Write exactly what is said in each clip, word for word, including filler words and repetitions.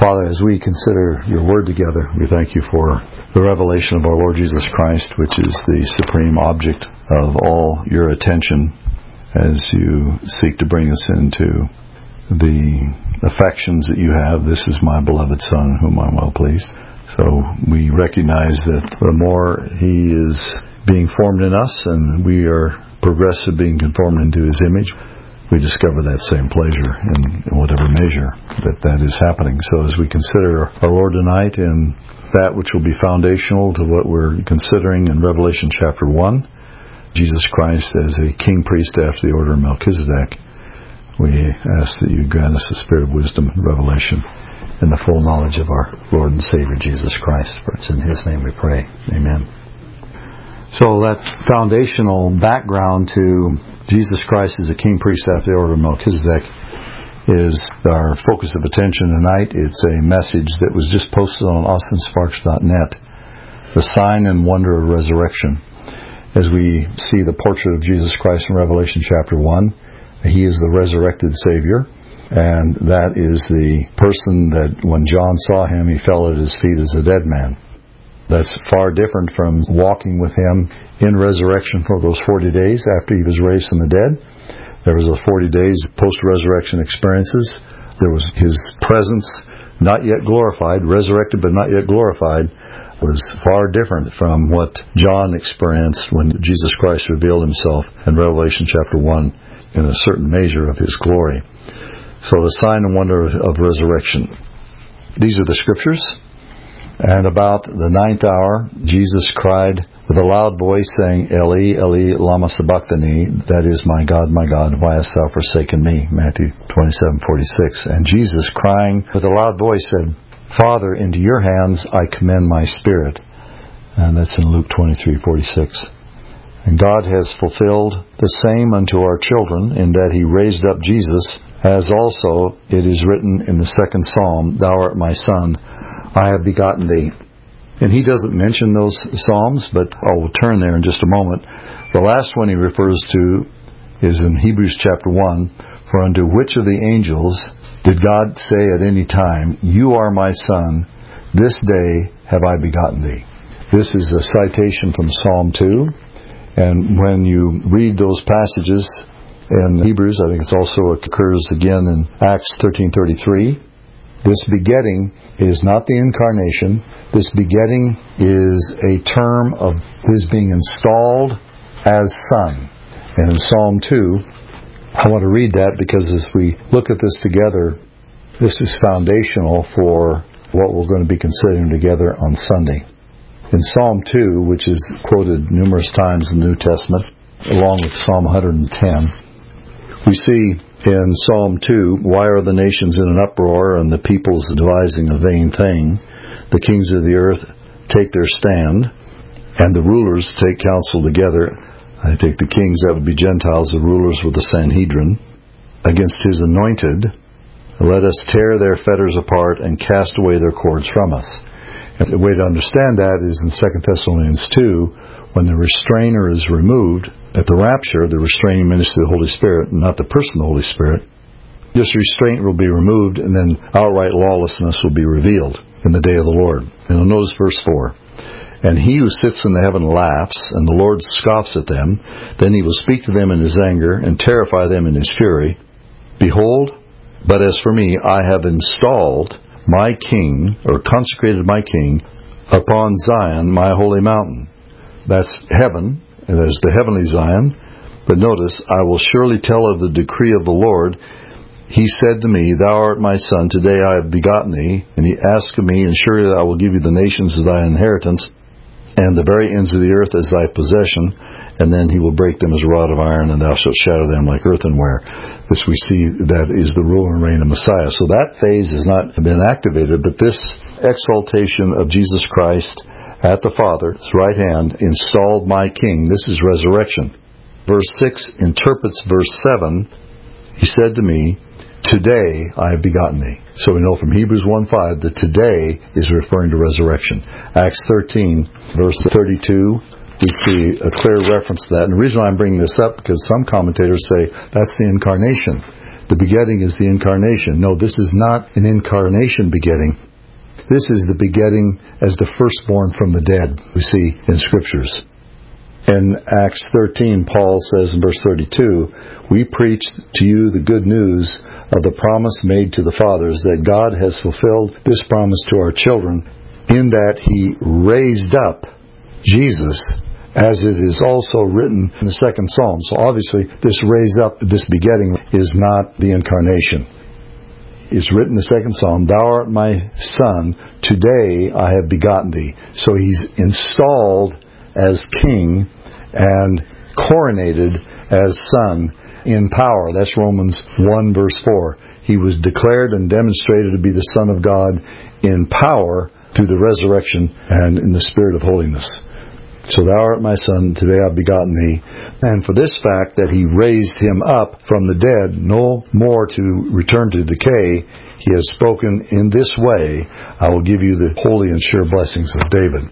Father, as we consider your word together, we thank you for the revelation of our Lord Jesus Christ, which is the supreme object of all your attention as you seek to bring us into the affections that you have. This is my beloved Son, whom I'm well pleased. So we recognize that the more he is being formed in us and we are progressive being conformed into his image, we discover that same pleasure in, in whatever measure that that is happening. So as we consider our Lord tonight and that which will be foundational to what we're considering in Revelation chapter one, Jesus Christ as a king priest after the order of Melchizedek, we ask that you grant us the spirit of wisdom and revelation in the full knowledge of our Lord and Savior Jesus Christ. For it's in his name we pray. Amen. So that foundational background to Jesus Christ as a king priest after the order of Melchizedek is our focus of attention tonight. It's a message that was just posted on austin sparks dot net, the sign and wonder of resurrection. As we see the portrait of Jesus Christ in Revelation chapter one, he is the resurrected Savior, and that is the person that when John saw him, he fell at his feet as a dead man. That's far different from walking with him in resurrection for those forty days after he was raised from the dead. There was a forty days post-resurrection experiences. There was his presence, not yet glorified, resurrected but not yet glorified, was far different from what John experienced when Jesus Christ revealed himself in Revelation chapter one in a certain measure of his glory. So the sign and wonder of resurrection. These are the scriptures. And about the ninth hour, Jesus cried with a loud voice, saying, Eli, Eli, lama sabachthani, that is, my God, my God, why hast thou forsaken me? Matthew twenty-seven forty-six. And Jesus, crying with a loud voice, said, Father, into your hands I commend my spirit. And that's in Luke twenty-three forty-six. And God has fulfilled the same unto our children, in that he raised up Jesus, as also it is written in the second psalm, Thou art my Son, I have begotten thee. And he doesn't mention those psalms, but I'll turn there in just a moment. The last one he refers to is in Hebrews chapter one, For unto which of the angels did God say at any time, You are my Son, this day have I begotten thee? This is a citation from Psalm two. And when you read those passages in Hebrews, I think it also occurs again in Acts thirteen thirty-three. This begetting is not the incarnation. This begetting is a term of his being installed as Son. And in Psalm two, I want to read that because as we look at this together, this is foundational for what we're going to be considering together on Sunday. In Psalm two, which is quoted numerous times in the New Testament, along with Psalm one hundred ten, we see in Psalm two, Why are the nations in an uproar and the peoples devising a vain thing? The kings of the earth take their stand, and the rulers take counsel together. I take the kings, that would be Gentiles, the rulers with the Sanhedrin, against his anointed. Let us tear their fetters apart and cast away their cords from us. And the way to understand that is in Second Thessalonians two, when the restrainer is removed, at the rapture, the restraining ministry of the Holy Spirit, not the person of the Holy Spirit, this restraint will be removed, and then outright lawlessness will be revealed in the day of the Lord. And you'll notice verse four. And he who sits in the heaven laughs, and the Lord scoffs at them. Then he will speak to them in his anger, and terrify them in his fury. Behold, but as for me, I have installed my king, or consecrated my king, upon Zion, my holy mountain. That's heaven. And there's the heavenly Zion. But notice, I will surely tell of the decree of the Lord. He said to me, Thou art my Son, today I have begotten thee. And he asked of me, And surely I will give you the nations as thy inheritance, and the very ends of the earth as thy possession. And then he will break them as a rod of iron, and thou shalt shatter them like earthenware. This we see that is the rule and reign of Messiah. So that phase has not been activated, but this exaltation of Jesus Christ at the Father's right hand, installed my king. This is resurrection. Verse six interprets verse seven. He said to me, Today I have begotten thee. So we know from Hebrews one five that today is referring to resurrection. Acts thirteen, verse thirty-two, we see a clear reference to that. And the reason I'm bringing this up, because some commentators say that's the incarnation. the begetting is the incarnation. No, this is not an incarnation begetting. This is the begetting as the firstborn from the dead, we see in Scriptures. In Acts thirteen, Paul says in verse thirty-two, "We preach to you the good news of the promise made to the fathers, that God has fulfilled this promise to our children, in that He raised up Jesus, as it is also written in the second Psalm." So obviously, this raise up, this begetting, is not the incarnation. It's written in the second Psalm, "Thou art my son, today I have begotten thee." So He's installed as king and coronated as son in power. That's Romans one verse four. He was declared and demonstrated to be the Son of God in power through the resurrection and in the spirit of holiness. "So thou art my son, today I have begotten thee." And for this fact that He raised Him up from the dead, no more to return to decay, He has spoken in this way, "I will give you the holy and sure blessings of David."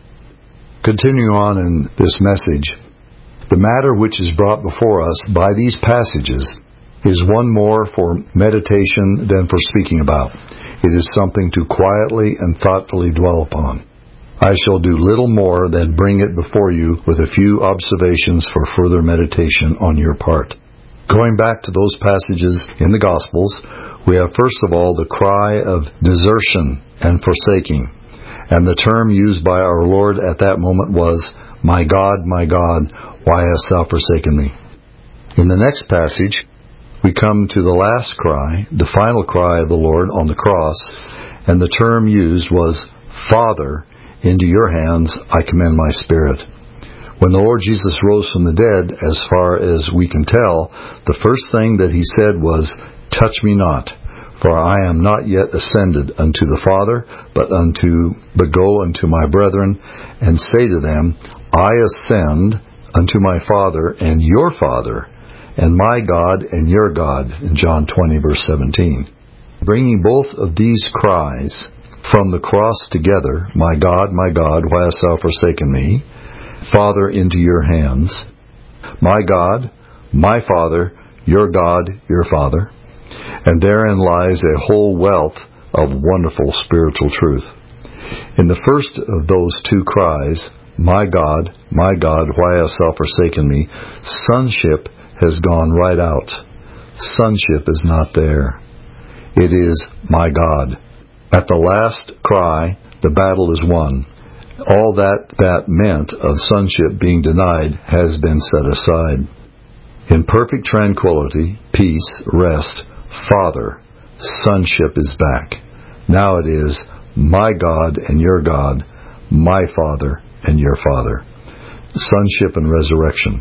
Continuing on in this message, the matter which is brought before us by these passages is one more for meditation than for speaking about. It is something to quietly and thoughtfully dwell upon. I shall do little more than bring it before you with a few observations for further meditation on your part. Going back to those passages in the Gospels, we have first of all the cry of desertion and forsaking. And the term used by our Lord at that moment was, "My God, my God, why hast thou forsaken me?" In the next passage, we come to the last cry, the final cry of the Lord on the cross, and the term used was, "Father, into your hands I commend my spirit." When the Lord Jesus rose from the dead, as far as we can tell, the first thing that He said was, "Touch me not, for I am not yet ascended unto the Father, but unto but go unto my brethren, and say to them, I ascend unto my Father and your Father, and my God and your God," in John twenty, verse seventeen. Bringing both of these cries from the cross together, "My God, my God, why hast thou forsaken me?" "Father, into your hands." "My God, my Father, your God, your Father." And therein lies a whole wealth of wonderful spiritual truth. In the first of those two cries, "My God, my God, why hast thou forsaken me?" sonship has gone right out. Sonship is not there. It is, "My God." At the last cry, the battle is won. All that that meant of sonship being denied has been set aside. In perfect tranquility, peace, rest, Father, sonship is back. Now it is, "My God and your God, my Father and your Father." Sonship and resurrection.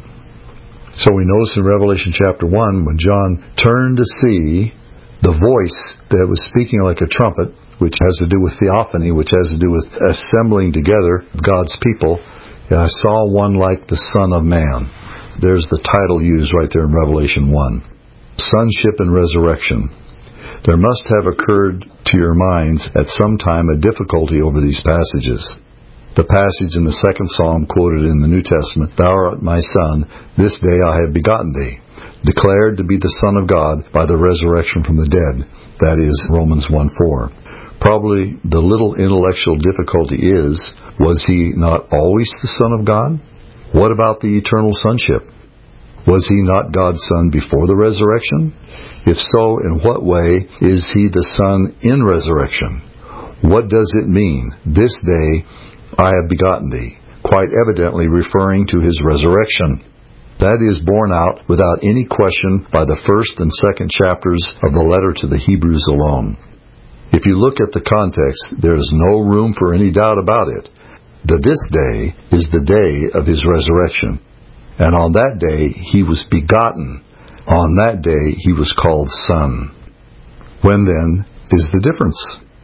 So we notice in Revelation chapter one, when John turned to see the voice that was speaking like a trumpet, which has to do with theophany, which has to do with assembling together God's people, I saw one like the Son of Man. There's the title used right there in Revelation one. Sonship and resurrection. There must have occurred to your minds at some time a difficulty over these passages. The passage in the second Psalm quoted in the New Testament, "Thou art my Son, this day I have begotten thee," declared to be the Son of God by the resurrection from the dead. That is Romans one four. Probably the little intellectual difficulty is, was He not always the Son of God? What about the eternal sonship? Was He not God's Son before the resurrection? If so, in what way is He the Son in resurrection? What does it mean, "This day I have begotten thee"? Quite evidently referring to His resurrection. That is borne out without any question by the first and second chapters of the letter to the Hebrews alone. If you look at the context, there is no room for any doubt about it. The "this day" is the day of His resurrection. And on that day He was begotten. On that day He was called Son. When then is the difference?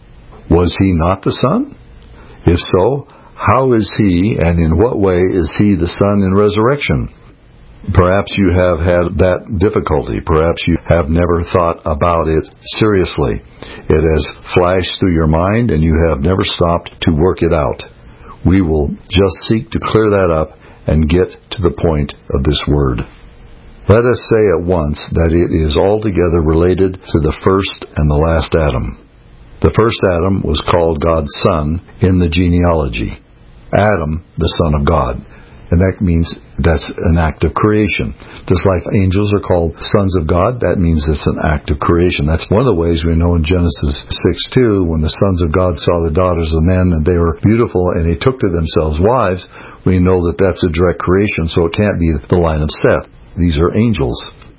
Was He not the Son? If so, how is He, and in what way is He the Son in resurrection? Perhaps you have had that difficulty. Perhaps you have never thought about it seriously. It has flashed through your mind and you have never stopped to work it out. We will just seek to clear that up and get to the point of this word. Let us say at once that it is altogether related to the first and the last Adam. The first Adam was called God's son in the genealogy. Adam, the Son of God. And that means that's an act of creation. Just like angels are called sons of God, that means it's an act of creation. That's one of the ways we know in Genesis six two, when the sons of God saw the daughters of men and they were beautiful and they took to themselves wives, we know that that's a direct creation, so it can't be the line of Seth. These are angels.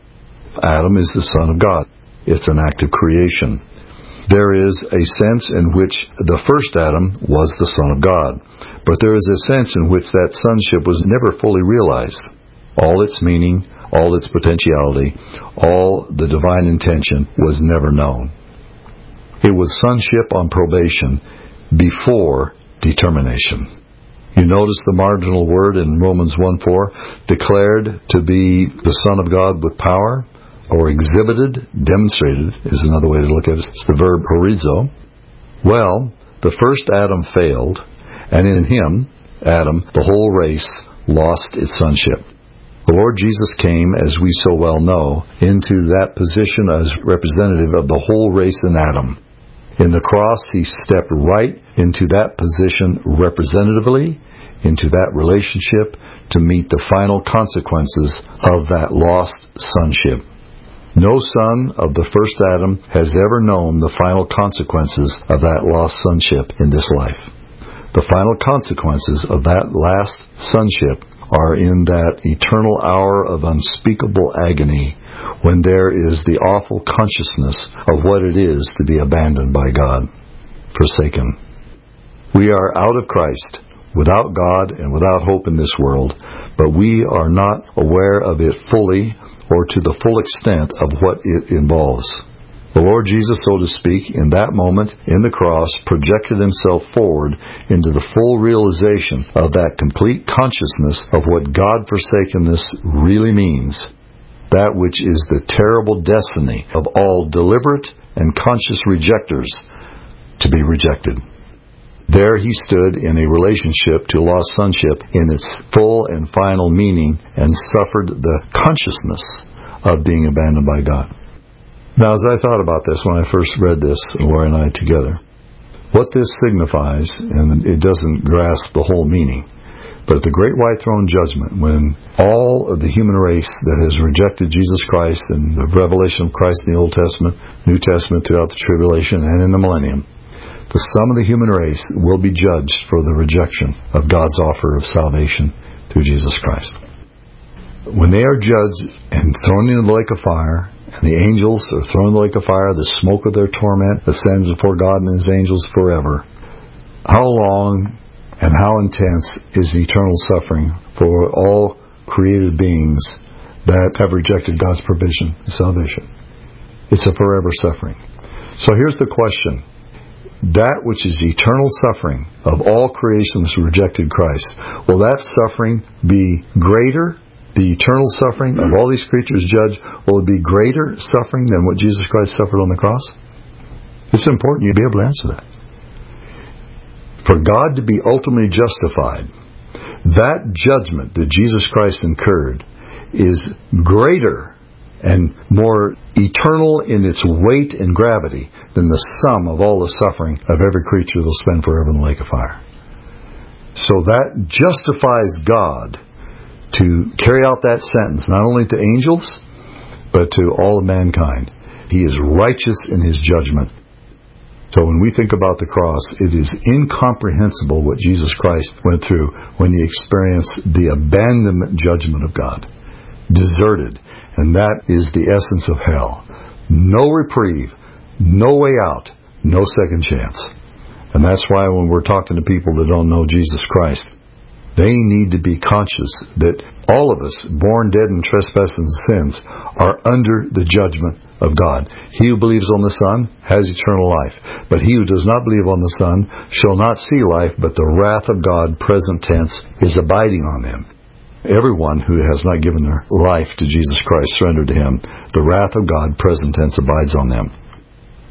Adam is the Son of God. It's an act of creation. There is a sense in which the first Adam was the Son of God, but there is a sense in which that sonship was never fully realized. All its meaning, all its potentiality, all the divine intention was never known. It was sonship on probation before determination. You notice the marginal word in Romans one four, declared to be the Son of God with power, or exhibited, demonstrated, is another way to look at it. It's the verb horizo. Well, the first Adam failed, and in him, Adam, the whole race lost its sonship. The Lord Jesus came, as we so well know, into that position as representative of the whole race in Adam. In the cross, He stepped right into that position representatively, into that relationship, to meet the final consequences of that lost sonship. No son of the first Adam has ever known the final consequences of that lost sonship in this life. The final consequences of that last sonship are in that eternal hour of unspeakable agony, when there is the awful consciousness of what it is to be abandoned by God, forsaken. We are out of Christ, without God and without hope in this world, but we are not aware of it fully or to the full extent of what it involves. The Lord Jesus, so to speak, in that moment, in the cross, projected Himself forward into the full realization of that complete consciousness of what God-forsakenness really means, that which is the terrible destiny of all deliberate and conscious rejectors, to be rejected. There He stood in a relationship to lost sonship in its full and final meaning, and suffered the consciousness of being abandoned by God. Now, as I thought about this when I first read this, Lori and I together, what this signifies, and it doesn't grasp the whole meaning, but at the great white throne judgment, when all of the human race that has rejected Jesus Christ and the revelation of Christ in the Old Testament, New Testament, throughout the tribulation and in the millennium, the sum of the human race will be judged for the rejection of God's offer of salvation through Jesus Christ. When they are judged and thrown into the lake of fire, and the angels are thrown in the lake of fire, the smoke of their torment ascends before God and His angels forever, how long and how intense is eternal suffering for all created beings that have rejected God's provision of salvation? It's a forever suffering. So here's the question. That which is eternal suffering of all creation that's rejected Christ, will that suffering be greater, the eternal suffering of all these creatures judged, will it be greater suffering than what Jesus Christ suffered on the cross? It's important you be able to answer that. For God to be ultimately justified, that judgment that Jesus Christ incurred is greater and more eternal in its weight and gravity than the sum of all the suffering of every creature that will spend forever in the lake of fire. So that justifies God to carry out that sentence, not only to angels, but to all of mankind. He is righteous in His judgment. So when we think about the cross, it is incomprehensible what Jesus Christ went through when He experienced the abandonment judgment of God. Deserted. And that is the essence of hell. No reprieve, no way out, no second chance. And that's why when we're talking to people that don't know Jesus Christ, they need to be conscious that all of us, born dead in trespasses and sins, are under the judgment of God. He who believes on the Son has eternal life, but he who does not believe on the Son shall not see life, but the wrath of God, present tense, is abiding on them. Everyone who has not given their life to Jesus Christ, surrendered to Him, the wrath of God, present tense, abides on them.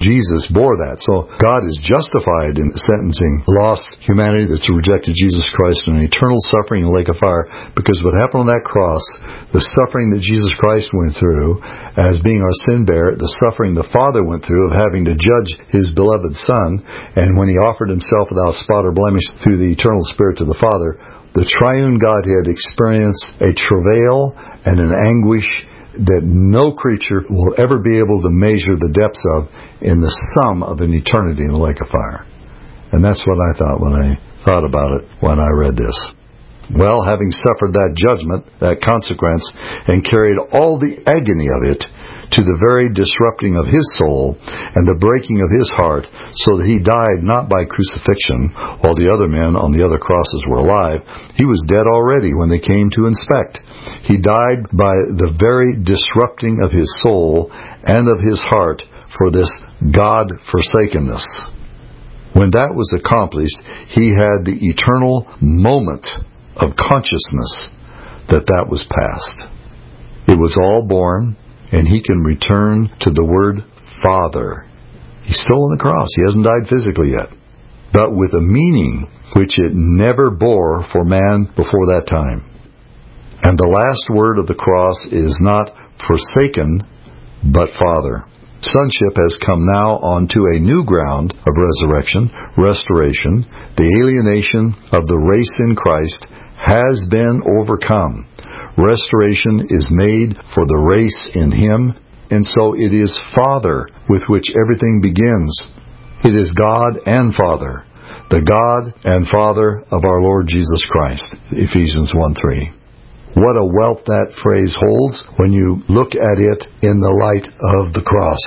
Jesus bore that. So God is justified in sentencing lost humanity that's rejected Jesus Christ in an eternal suffering in the lake of fire, because what happened on that cross, the suffering that Jesus Christ went through as being our sin bearer, the suffering the Father went through of having to judge His beloved Son, and when He offered Himself without spot or blemish through the eternal Spirit to the Father, the triune Godhead experienced a travail and an anguish that no creature will ever be able to measure the depths of in the sum of an eternity in the lake of fire. And that's what I thought when I thought about it when I read this. Well, having suffered that judgment, that consequence, and carried all the agony of it to the very disrupting of His soul and the breaking of His heart, so that He died not by crucifixion while the other men on the other crosses were alive. He was dead already when they came to inspect. He died by the very disrupting of His soul and of His heart for this God-forsakenness. When that was accomplished, He had the eternal moment of consciousness that that was past. It was all born, and He can return to the word Father. He's still on the cross. He hasn't died physically yet, but with a meaning which it never bore for man before that time. And the last word of the cross is not forsaken, but Father. Sonship has come now onto a new ground of resurrection, restoration. The alienation of the race in Christ has been overcome. Restoration is made for the race in Him, and so it is Father with which everything begins. It is God and Father, the God and Father of our Lord Jesus Christ. Ephesians one three. What a wealth that phrase holds when you look at it in the light of the cross.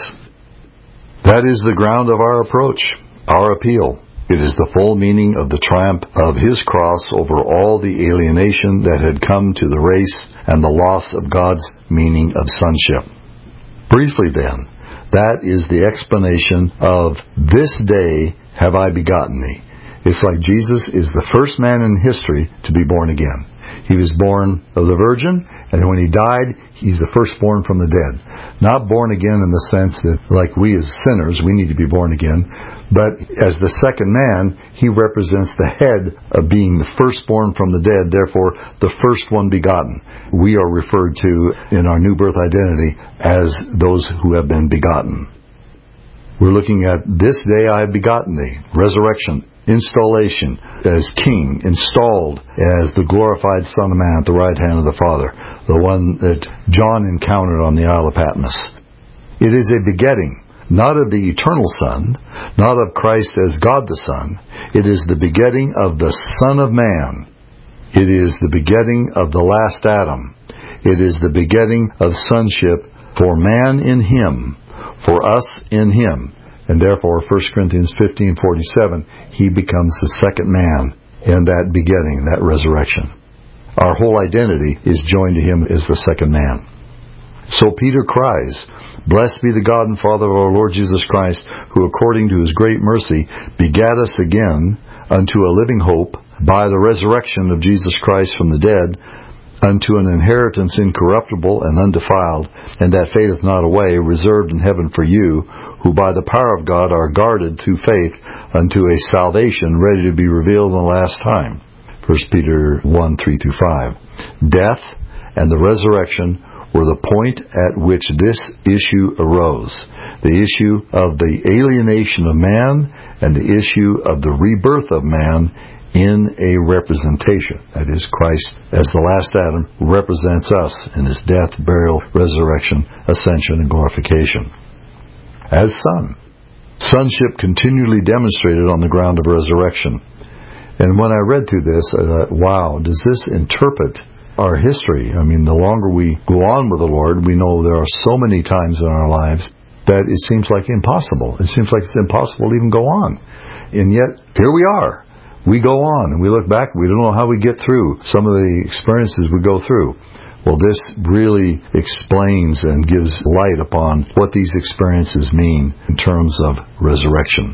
That is the ground of our approach, our appeal. It is the full meaning of the triumph of His cross over all the alienation that had come to the race and the loss of God's meaning of sonship. Briefly then, that is the explanation of "This day have I begotten thee." It's like Jesus is the first man in history to be born again. He was born of the Virgin, and when He died, He's the firstborn from the dead. Not born again in the sense that, like we as sinners, we need to be born again, but as the second man, He represents the head of being the firstborn from the dead, therefore the first one begotten. We are referred to in our new birth identity as those who have been begotten. We're looking at "This day I have begotten thee," resurrection, installation as King, installed as the glorified Son of Man at the right hand of the Father, the one that John encountered on the Isle of Patmos. It is a begetting, not of the eternal Son, not of Christ as God the Son. It is the begetting of the Son of Man. It is the begetting of the last Adam. It is the begetting of sonship for man in Him, for us in Him. And therefore, First Corinthians fifteen forty-seven, He becomes the second man in that begetting, that resurrection. Our whole identity is joined to Him as the second man. So Peter cries, "Blessed be the God and Father of our Lord Jesus Christ, who according to His great mercy begat us again unto a living hope by the resurrection of Jesus Christ from the dead, unto an inheritance incorruptible and undefiled, and that fadeth not away, reserved in heaven for you, who by the power of God are guarded through faith unto a salvation ready to be revealed in the last time." First Peter one three through five. Death and the resurrection were the point at which this issue arose. The issue of the alienation of man and the issue of the rebirth of man in a representation. That is, Christ, as the last Adam, represents us in His death, burial, resurrection, ascension, and glorification. As Son. Sonship continually demonstrated on the ground of resurrection. And when I read through this, I thought, wow, does this interpret our history? I mean, the longer we go on with the Lord, we know there are so many times in our lives that it seems like impossible. It seems like it's impossible to even go on. And yet, here we are. We go on and we look back, we don't know how we get through some of the experiences we go through. Well, this really explains and gives light upon what these experiences mean in terms of resurrection.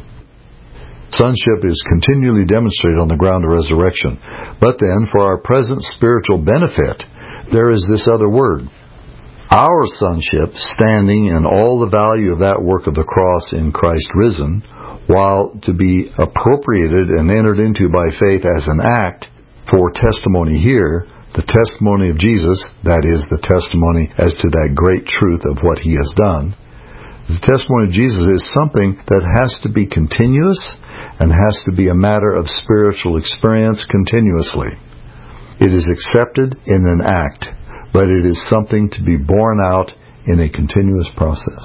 Sonship is continually demonstrated on the ground of resurrection. But then, for our present spiritual benefit, there is this other word. Our sonship, standing in all the value of that work of the cross in Christ risen, while to be appropriated and entered into by faith as an act for testimony here, the testimony of Jesus, that is, the testimony as to that great truth of what He has done, the testimony of Jesus is something that has to be continuous and has to be a matter of spiritual experience continuously. It is accepted in an act, but it is something to be borne out in a continuous process.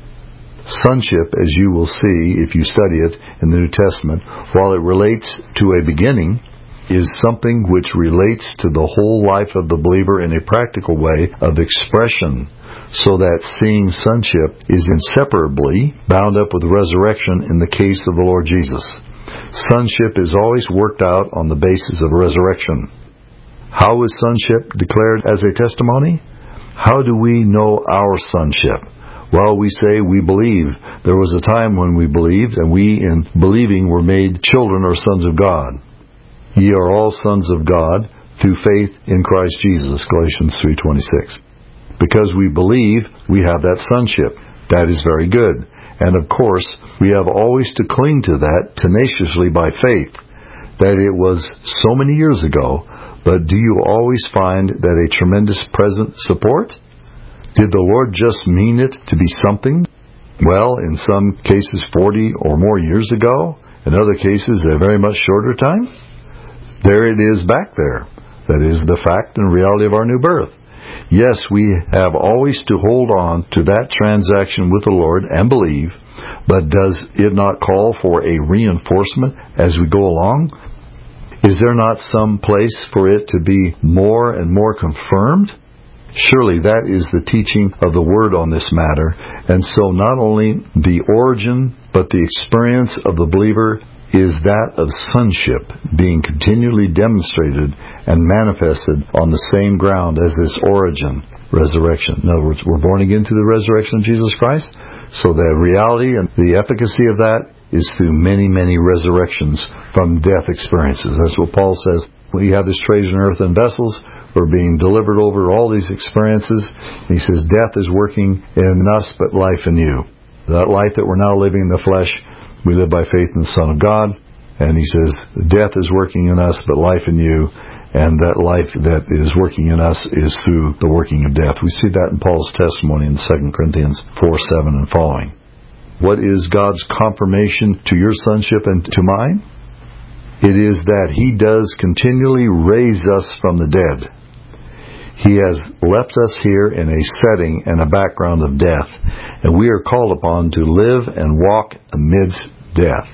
Sonship, as you will see if you study it in the New Testament, while it relates to a beginning, is something which relates to the whole life of the believer in a practical way of expression, so that seeing sonship is inseparably bound up with resurrection in the case of the Lord Jesus. Sonship is always worked out on the basis of resurrection. How is sonship declared as a testimony? How do we know our sonship? Well, we say we believe. There was a time when we believed, and we in believing were made children or sons of God. Ye are all sons of God through faith in Christ Jesus, Galatians three twenty-six. Because we believe, we have that sonship. That is very good. And of course, we have always to cling to that tenaciously by faith, that it was so many years ago, but do you always find that a tremendous present support? Did the Lord just mean it to be something? Well, in some cases forty or more years ago, in other cases a very much shorter time. There it is back there. That is the fact and reality of our new birth. Yes, we have always to hold on to that transaction with the Lord and believe, but does it not call for a reinforcement as we go along? Is there not some place for it to be more and more confirmed? Surely that is the teaching of the Word on this matter, and so not only the origin, but the experience of the believer is that of sonship being continually demonstrated and manifested on the same ground as this origin, resurrection. In other words, we're born again through the resurrection of Jesus Christ, so the reality and the efficacy of that is through many, many resurrections from death experiences. That's what Paul says. We have this treasure in earthen vessels. We're being delivered over all these experiences. He says, death is working in us, but life in you. That life that we're now living in the flesh, we live by faith in the Son of God. And he says, death is working in us, but life in you. And that life that is working in us is through the working of death. We see that in Paul's testimony in Second Corinthians four seven and following. What is God's confirmation to your sonship and to mine? It is that He does continually raise us from the dead. He has left us here in a setting and a background of death, and we are called upon to live and walk amidst death.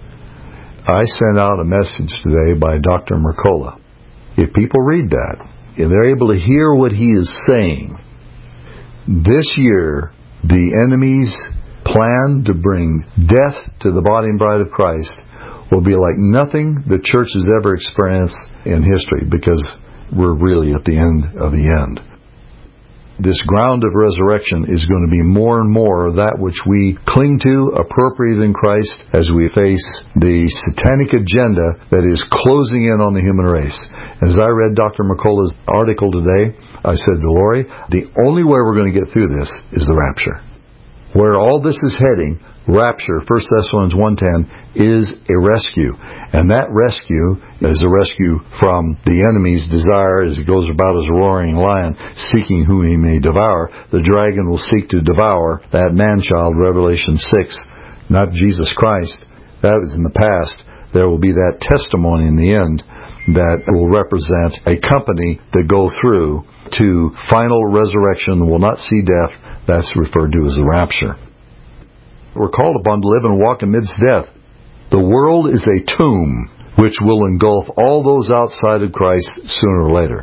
I sent out a message today by Doctor Mercola. If people read that, if they're able to hear what he is saying, this year the enemy's plan to bring death to the body and bride of Christ will be like nothing the church has ever experienced in history, because we're really at the end of the end. This ground of resurrection is going to be more and more that which we cling to, appropriate in Christ, as we face the satanic agenda that is closing in on the human race. And as I read Doctor Mercola's article today, I said to Lori, the only way we're going to get through this is the rapture. Where all this is heading, rapture, First Thessalonians one ten, is a rescue. And that rescue is a rescue from the enemy's desire as he goes about as a roaring lion, seeking whom he may devour. The dragon will seek to devour that man-child, Revelation six, not Jesus Christ. That was in the past. There will be that testimony in the end that will represent a company that go through to final resurrection, will not see death. That's referred to as the rapture. We're called upon to live and walk amidst death. The world is a tomb which will engulf all those outside of Christ sooner or later.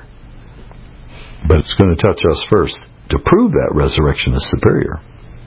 But it's going to touch us first to prove that resurrection is superior.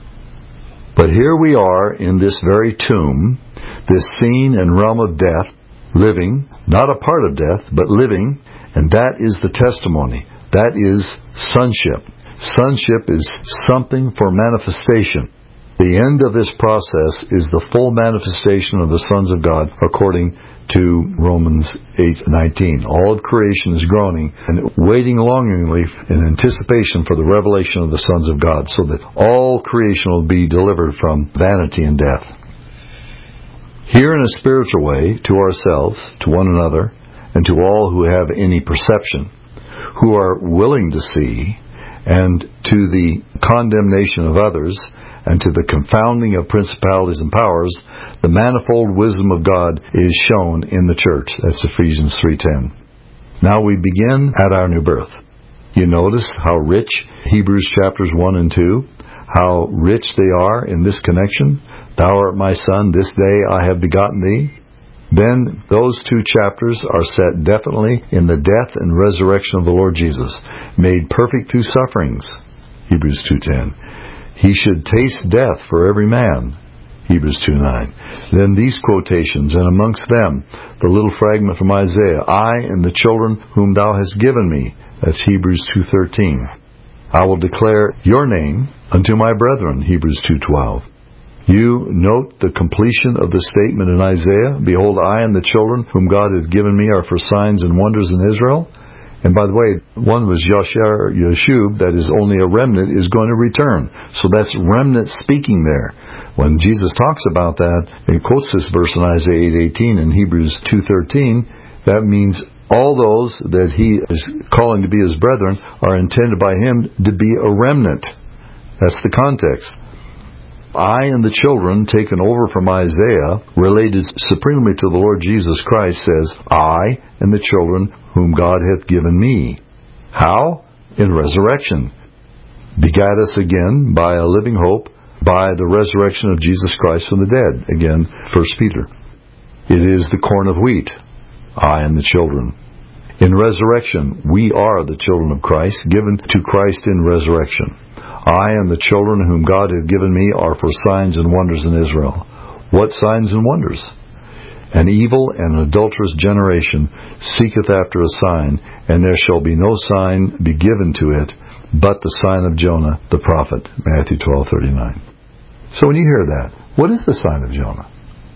But here we are in this very tomb, this scene and realm of death, living, not a part of death, but living, and that is the testimony. That is sonship. Sonship is something for manifestation. The end of this process is the full manifestation of the sons of God, according to Romans eight nineteen. All of creation is groaning and waiting longingly in anticipation for the revelation of the sons of God, so that all creation will be delivered from vanity and death. Here in a spiritual way, to ourselves, to one another, and to all who have any perception, who are willing to see, and to the condemnation of others, and to the confounding of principalities and powers, the manifold wisdom of God is shown in the church. That's Ephesians three ten. Now we begin at our new birth. You notice how rich Hebrews chapters one and two, how rich they are in this connection. Thou art my son, this day I have begotten thee. Then those two chapters are set definitely in the death and resurrection of the Lord Jesus, made perfect through sufferings. Hebrews two ten. He should taste death for every man. Hebrews two nine. Then these quotations, and amongst them the little fragment from Isaiah, I and the children whom thou hast given me. That's Hebrews two thirteen. I will declare your name unto my brethren. Hebrews two twelve. You note the completion of the statement in Isaiah, behold, I and the children whom God hath given me are for signs and wonders in Israel. And by the way, one was Yasher Yeshub, that is only a remnant, is going to return. So that's remnant speaking there. When Jesus talks about that, and quotes this verse in Isaiah eight eighteen and Hebrews two thirteen, that means all those that he is calling to be his brethren are intended by him to be a remnant. That's the context. I and the children, taken over from Isaiah, related supremely to the Lord Jesus Christ, says, I and the children whom God hath given me. How? In resurrection. Begat us again by a living hope, by the resurrection of Jesus Christ from the dead. Again, First Peter. It is the corn of wheat. I and the children. In resurrection, we are the children of Christ, given to Christ in resurrection. I and the children whom God hath given me are for signs and wonders in Israel. What signs and wonders? An evil and adulterous generation seeketh after a sign, and there shall be no sign be given to it, but the sign of Jonah the prophet. Matthew twelve thirty-nine. So when you hear that, what is the sign of Jonah?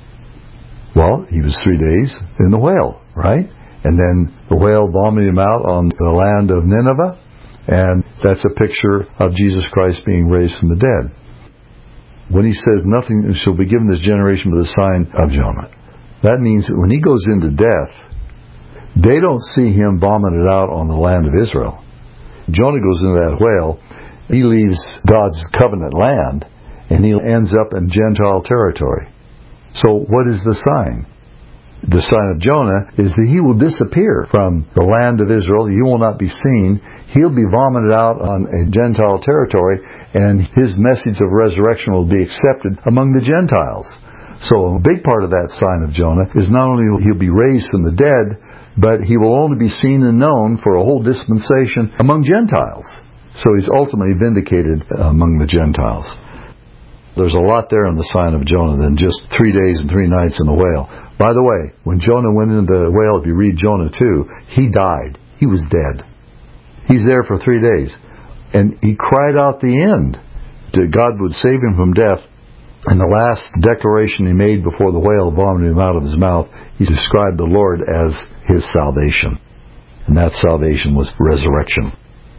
Well, he was three days in the whale, right? And then the whale vomited him out on the land of Nineveh. And that's a picture of Jesus Christ being raised from the dead. When he says nothing shall be given this generation but the sign of Jonah, that means that when he goes into death, they don't see him vomited out on the land of Israel. Jonah goes into that whale, he leaves God's covenant land, and he ends up in Gentile territory. So what is the sign? The sign of Jonah is that he will disappear from the land of Israel. He will not be seen. He'll be vomited out on a Gentile territory, and his message of resurrection will be accepted among the Gentiles. So a big part of that sign of Jonah is not only will he be raised from the dead, but he will only be seen and known for a whole dispensation among Gentiles. So he's ultimately vindicated among the Gentiles. There's a lot there in the sign of Jonah than just three days and three nights in the whale. By the way, when Jonah went into the whale, if you read Jonah two, he died. He was dead. He's there for three days. And he cried out the end that God would save him from death. And the last declaration he made before the whale vomited him out of his mouth, he described the Lord as his salvation. And that salvation was resurrection.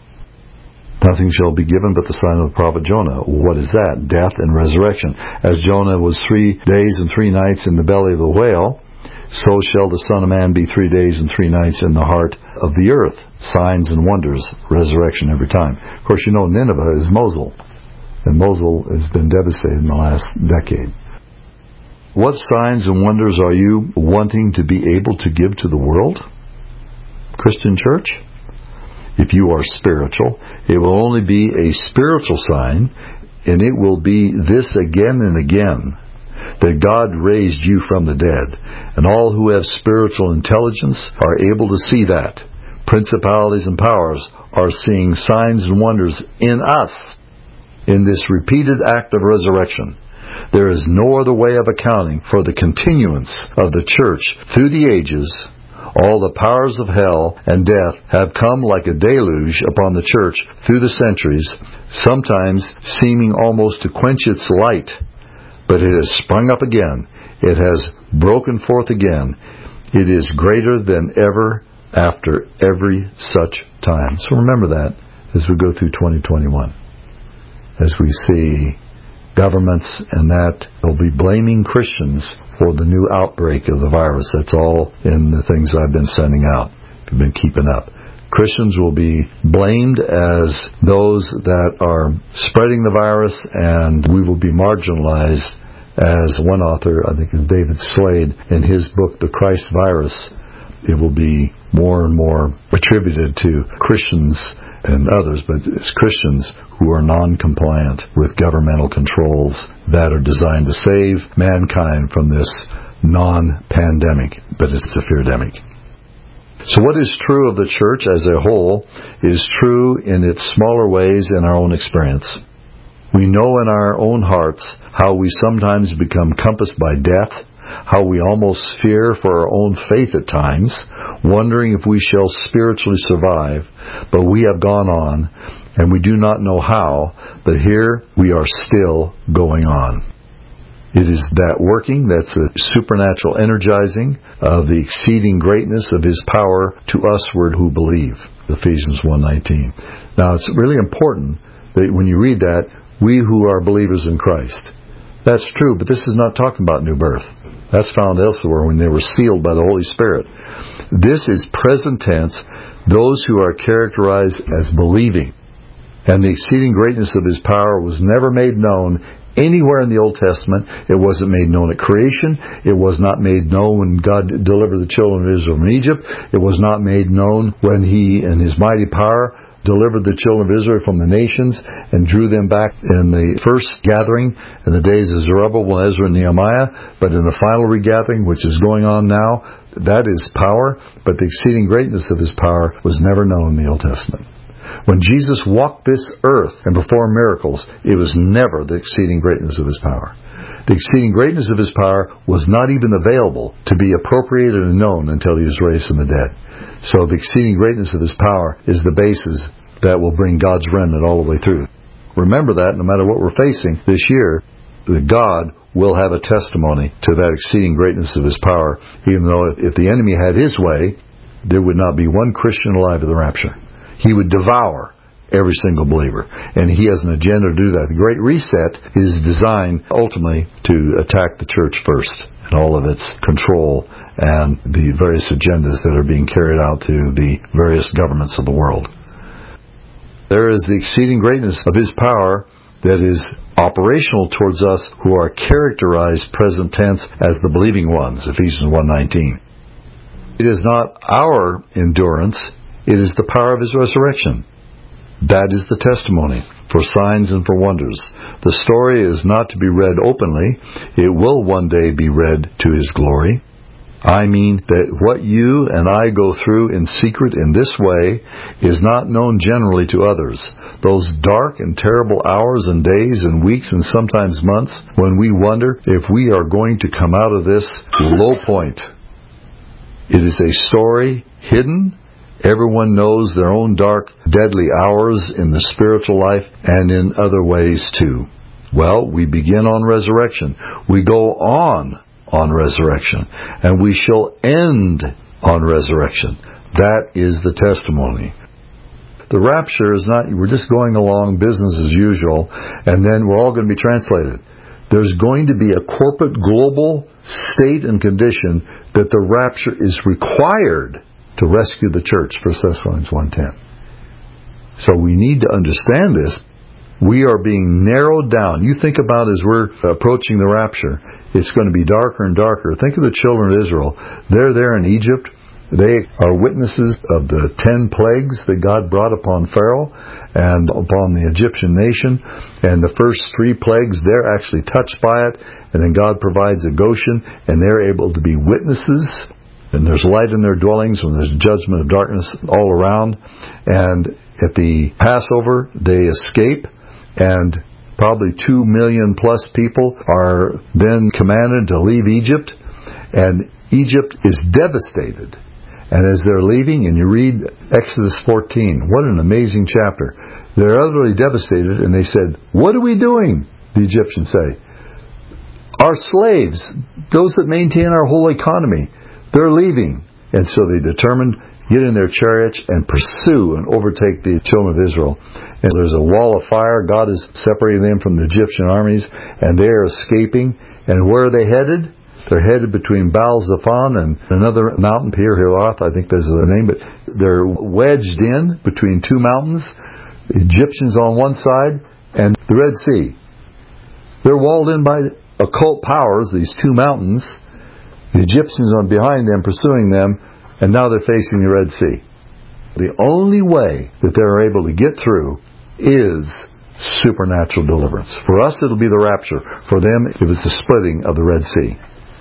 Nothing shall be given but the sign of the prophet Jonah. What is that? Death and resurrection. As Jonah was three days and three nights in the belly of the whale, so shall the Son of Man be three days and three nights in the heart of the earth. Signs and wonders, resurrection every time. Of course, you know Nineveh is Mosul, and Mosul has been devastated in the last decade. What signs and wonders are you wanting to be able to give to the world? Christian church? If you are spiritual, it will only be a spiritual sign, and it will be this again and again, that God raised you from the dead. And all who have spiritual intelligence are able to see that. Principalities and powers are seeing signs and wonders in us, in this repeated act of resurrection. There is no other way of accounting for the continuance of the church through the ages, All the powers of hell and death have come like a deluge upon the church through the centuries, sometimes seeming almost to quench its light. But it has sprung up again. It has broken forth again. It is greater than ever after every such time. So remember that as we go through twenty twenty-one. As we see governments and that will be blaming Christians for the new outbreak of the virus. That's all in the things I've been sending out. I've been keeping up. Christians will be blamed as those that are spreading the virus, and we will be marginalized as one author, I think it's David Slade, in his book, The Christ Virus. It will be more and more attributed to Christians and others, but it's Christians who are non-compliant with governmental controls that are designed to save mankind from this non-pandemic, but it's a fear-demic. So what is true of the church as a whole is true in its smaller ways in our own experience. We know in our own hearts how we sometimes become compassed by death, how we almost fear for our own faith at times, wondering if we shall spiritually survive, but we have gone on, and we do not know how, but here we are still going on. It is that working, that's a supernatural energizing of the exceeding greatness of His power to usward who believe. Ephesians one nineteen. Now, it's really important that when you read that, we who are believers in Christ. That's true, but this is not talking about new birth. That's found elsewhere when they were sealed by the Holy Spirit. This is present tense, those who are characterized as believing. And the exceeding greatness of His power was never made known anywhere in the Old Testament. It wasn't made known at creation. It was not made known when God delivered the children of Israel from Egypt. It was not made known when He, in His mighty power, delivered the children of Israel from the nations and drew them back in the first gathering in the days of Zerubbabel, Ezra, and Nehemiah. But in the final regathering, which is going on now, that is power, but the exceeding greatness of His power was never known in the Old Testament. When Jesus walked this earth and performed miracles, it was never the exceeding greatness of His power. The exceeding greatness of His power was not even available to be appropriated and known until He was raised from the dead. So the exceeding greatness of His power is the basis that will bring God's remnant all the way through. Remember that no matter what we're facing this year, that God will have a testimony to that exceeding greatness of His power, even though if the enemy had his way, there would not be one Christian alive at the rapture. He would devour every single believer. And he has an agenda to do that. The Great Reset is designed ultimately to attack the church first and all of its control and the various agendas that are being carried out to the various governments of the world. There is the exceeding greatness of His power that is operational towards us who are characterized present tense as the believing ones, Ephesians one nineteen. It is not our endurance, it is the power of His resurrection. That is the testimony for signs and for wonders. The story is not to be read openly. It will one day be read to His glory. I mean that what you and I go through in secret in this way is not known generally to others. Those dark and terrible hours and days and weeks and sometimes months when we wonder if we are going to come out of this low point. It is a story hidden. Everyone knows their own dark, deadly hours in the spiritual life and in other ways too. Well, we begin on resurrection. We go on on resurrection. And we shall end on resurrection. That is the testimony. The rapture is not, we're just going along business as usual, and then we're all going to be translated. There's going to be a corporate global state and condition that the rapture is required to rescue the church, First Thessalonians one ten. So we need to understand this. We are being narrowed down. You think about as we're approaching the rapture, it's going to be darker and darker. Think of the children of Israel. They're there in Egypt. They are witnesses of the ten plagues that God brought upon Pharaoh and upon the Egyptian nation. And the first three plagues, they're actually touched by it. And then God provides a Goshen, and they're able to be witnesses. And there's light in their dwellings when there's judgment of darkness all around. And at the Passover, they escape. And probably two million plus people are then commanded to leave Egypt. And Egypt is devastated. And as they're leaving, and you read Exodus fourteen, what an amazing chapter. They're utterly devastated, and they said, "What are we doing?" The Egyptians say. "Our slaves, those that maintain our whole economy, they're leaving." And so they determined, get in their chariots and pursue and overtake the children of Israel. And there's a wall of fire. God is separating them from the Egyptian armies, and they are escaping. And where are they headed? They're headed between Baal-Zephon and another mountain, Pi-hahiroth, I think that's the name, but they're wedged in between two mountains, the Egyptians on one side and the Red Sea. They're walled in by occult powers, these two mountains. The Egyptians are behind them, pursuing them, and now they're facing the Red Sea. The only way that they're able to get through is supernatural deliverance. For us, it'll be the rapture. For them, it was the splitting of the Red Sea.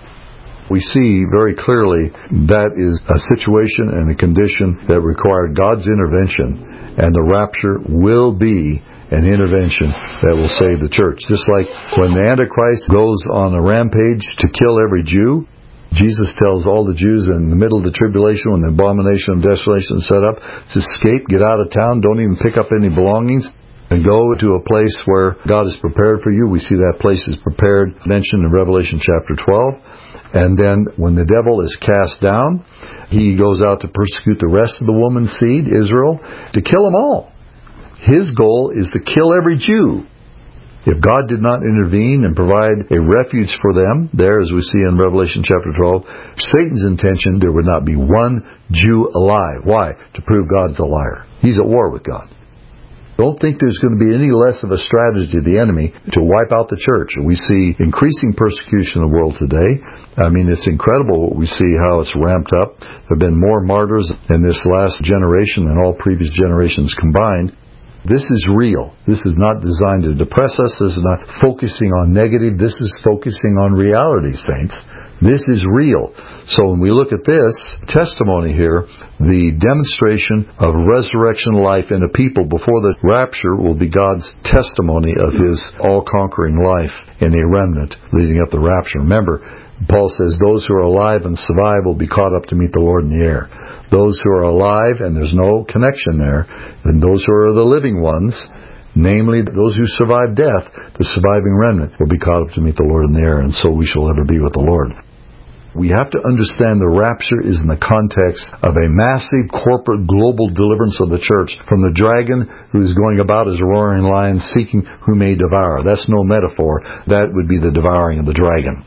We see very clearly that is a situation and a condition that required God's intervention, and the rapture will be an intervention that will save the church. Just like when the Antichrist goes on a rampage to kill every Jew, Jesus tells all the Jews in the middle of the tribulation, when the abomination of desolation is set up, to escape, get out of town, don't even pick up any belongings, and go to a place where God has prepared for you. We see that place is prepared, mentioned in Revelation chapter twelve. And then when the devil is cast down, he goes out to persecute the rest of the woman's seed, Israel, to kill them all. His goal is to kill every Jew. If God did not intervene and provide a refuge for them, there, as we see in Revelation chapter twelve, Satan's intention, there would not be one Jew alive. Why? To prove God's a liar. He's at war with God. Don't think there's going to be any less of a strategy of the enemy to wipe out the church. We see increasing persecution in the world today. I mean, it's incredible what we see, how it's ramped up. There have been more martyrs in this last generation than all previous generations combined. This is real. This is not designed to depress us. This is not focusing on negative. This is focusing on reality, saints. This is real. So when we look at this testimony here, the demonstration of resurrection life in a people before the rapture will be God's testimony of His all-conquering life in a remnant leading up to the rapture. Remember, Paul says those who are alive and survive will be caught up to meet the Lord in the air. Those who are alive, and there's no connection there, and those who are the living ones, namely those who survive death, the surviving remnant, will be caught up to meet the Lord in the air, and so we shall ever be with the Lord. We have to understand the rapture is in the context of a massive corporate global deliverance of the church from the dragon who is going about as a roaring lion seeking who may devour. That's no metaphor. That would be the devouring of the dragon.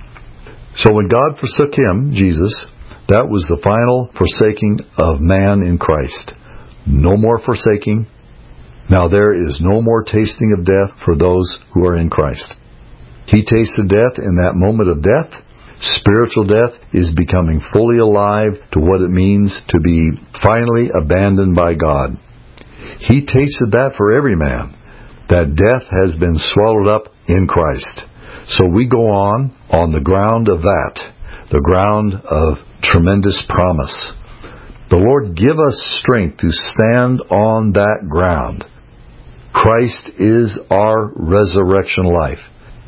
So when God forsook Him, Jesus, that was the final forsaking of man in Christ. No more forsaking. Now there is no more tasting of death for those who are in Christ. He tasted death in that moment of death. Spiritual death is becoming fully alive to what it means to be finally abandoned by God. He tasted that for every man. That death has been swallowed up in Christ. So we go on, on the ground of that, the ground of tremendous promise. The Lord give us strength to stand on that ground. Christ is our resurrection life.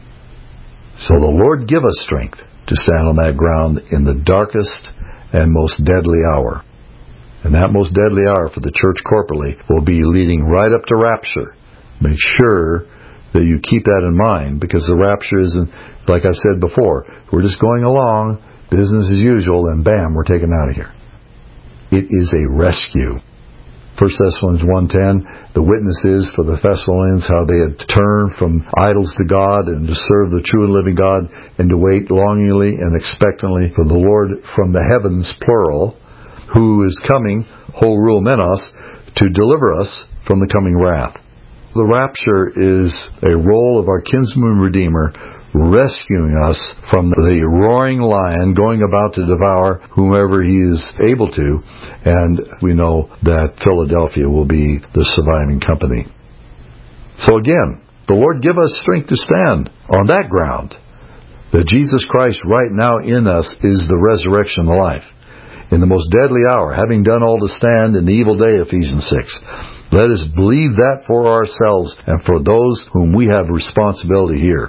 So the Lord give us strength to stand on that ground in the darkest and most deadly hour. And that most deadly hour for the church corporately will be leading right up to rapture. Make sure that you keep that in mind, because the rapture isn't, like I said before, we're just going along, business as usual, and bam, we're taken out of here. It is a rescue. First Thessalonians one ten, the witness is for the Thessalonians how they had turned from idols to God and to serve the true and living God, and to wait longingly and expectantly for the Lord from the heavens, plural, who is coming, ho ruomenos, to deliver us from the coming wrath. The rapture is a role of our kinsman redeemer rescuing us from the roaring lion going about to devour whomever he is able to, and we know that Philadelphia will be the surviving company. So again, the Lord give us strength to stand on that ground, that Jesus Christ right now in us is the resurrection life. In the most deadly hour, having done all to stand in the evil day, Ephesians six. Let us believe that for ourselves and for those whom we have responsibility here.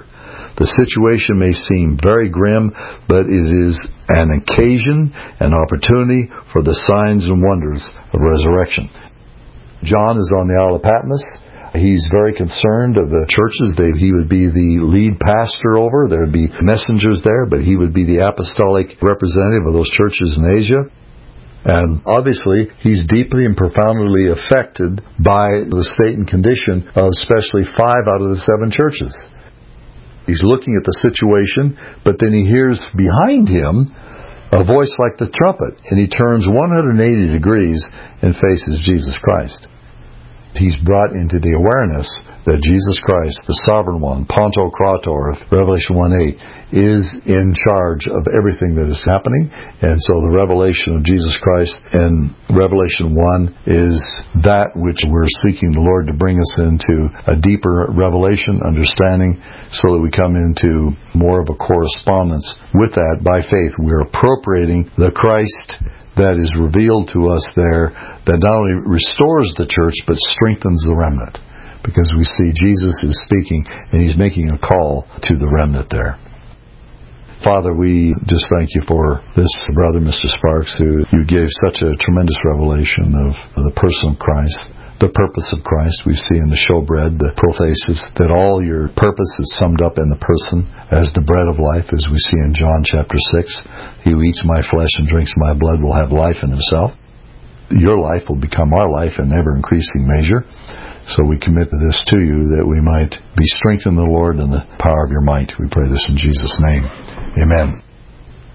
The situation may seem very grim, but it is an occasion, an opportunity for the signs and wonders of resurrection. John is on the Isle of Patmos. He's very concerned of the churches. They, he would be the lead pastor over. There would be messengers there, but he would be the apostolic representative of those churches in Asia. And obviously, he's deeply and profoundly affected by the state and condition of especially five out of the seven churches. He's looking at the situation, but then he hears behind him a voice like the trumpet, and he turns one hundred eighty degrees and faces Jesus Christ. He's brought into the awareness that Jesus Christ, the Sovereign One, Pantocrator of Revelation one eight, is in charge of everything that is happening. And so the revelation of Jesus Christ in Revelation one is that which we're seeking the Lord to bring us into a deeper revelation, understanding, so that we come into more of a correspondence with that by faith. We're appropriating the Christ that is revealed to us there, that not only restores the church, but strengthens the remnant. Because we see Jesus is speaking, and He's making a call to the remnant there. Father, we just thank You for this brother, Mister Sparks, who You gave such a tremendous revelation of the person of Christ, the purpose of Christ. We see in the showbread, the prothesis, that all Your purpose is summed up in the person as the bread of life, as we see in John chapter six. He who eats My flesh and drinks My blood will have life in himself. Your life will become our life in ever-increasing measure. So we commit this to You, that we might be strengthened in the Lord and the power of Your might. We pray this in Jesus' name. Amen.